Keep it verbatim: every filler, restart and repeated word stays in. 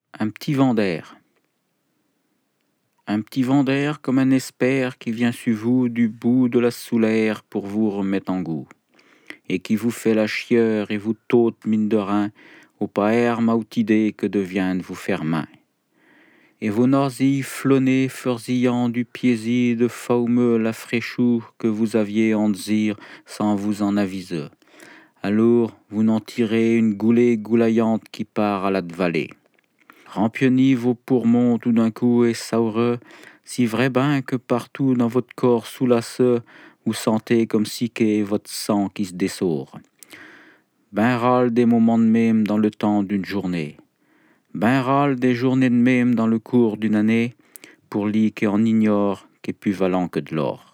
Un petit vent d'air. Un petit vent d'air comme un espère qui vient sur vous du bout de la soulaire pour vous remettre en goût, et qui vous fait la chieur et vous tôte mine de rein au pas air mautidé que devient de vous faire main. Et vos nausées flonnées fursillant du piési de faumeux la fraîchour que vous aviez en désir sans vous en aviser. Alors vous n'en tirez une goulée goulaillante qui part à la vallée. Rempionnis vos poumons tout d'un coup et saureux, si vrai ben que partout dans votre corps soulasse, vous sentez comme si qu'est votre sang qui se dessore. Ben râle des moments de même dans le temps d'une journée. Ben râle des journées de même dans le cours d'une année, pour lui qui en ignore qu'est plus valant que de l'or.